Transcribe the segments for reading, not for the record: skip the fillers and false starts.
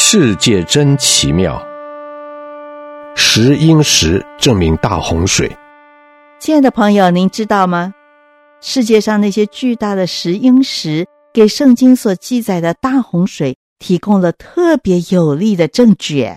世界真奇妙。石英石证明大洪水。 亲爱的朋友，您知道吗？世界上那些巨大的石英石给圣经所记载的大洪水提供了特别有力的证据。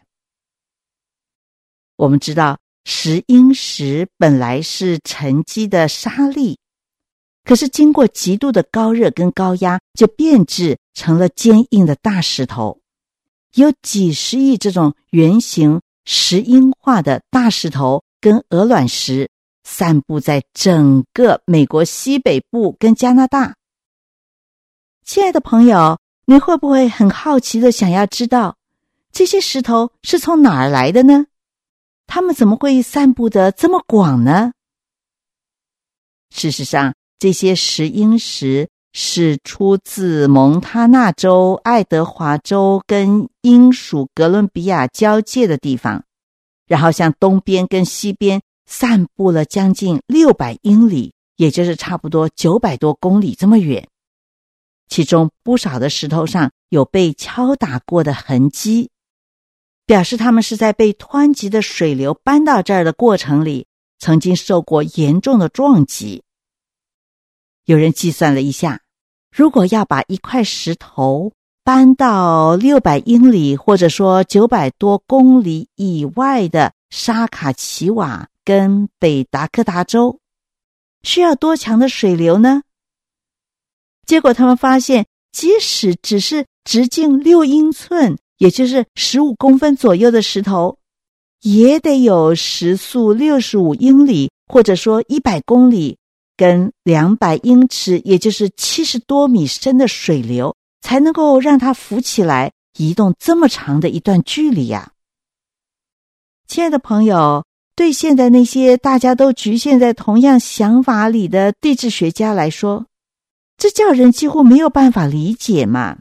我们知道石英石本来是沉积的沙粒，可是经过极度的高热跟高压，就变质成了坚硬的大石头。有几十亿这种圆形石英化的大石头跟鹅卵石散布在整个美国西北部跟加拿大。亲爱的朋友，你会不会很好奇的想要知道，这些石头是从哪儿来的呢？它们怎么会散布得这么广呢？事实上，这些石英石是出自蒙塔纳州、爱德华州跟英属哥伦比亚交界的地方，然后向东边跟西边散布了将近600英里，也就是差不多900多公里这么远。其中不少的石头上有被敲打过的痕迹，表示他们是在被湍急的水流搬到这儿的过程里，曾经受过严重的撞击。有人计算了一下，如果要把一块石头搬到600英里，或者说900多公里以外的沙卡奇瓦跟北达科达州，需要多强的水流呢？结果他们发现，即使只是直径6英寸，也就是15公分左右的石头，也得有时速65英里，或者说100公里跟200英尺，也就是70多米深的水流，才能够让它浮起来，移动这么长的一段距离呀。亲爱的朋友，对现在那些大家都局限在同样想法里的地质学家来说，这叫人几乎没有办法理解嘛。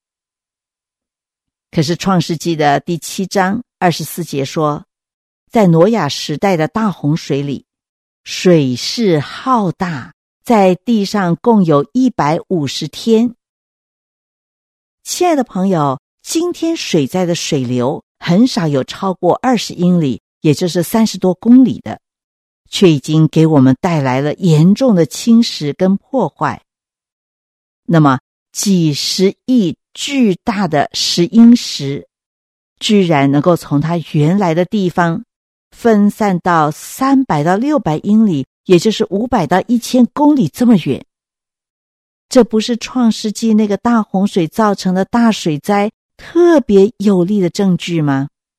可是创世纪的第7章24节说，在挪亚时代的大洪水里，水势浩大，在地上共有150天。亲爱的朋友，今天水灾的水流很少有超过20英里，也就是30多公里的，却已经给我们带来了严重的侵蚀跟破坏。那么几十亿巨大的石英石居然能够从它原来的地方分散到300到600英里，也就是500到1000公里这么远。这不是创世纪那个大洪水造成的大水灾特别有力的证据吗？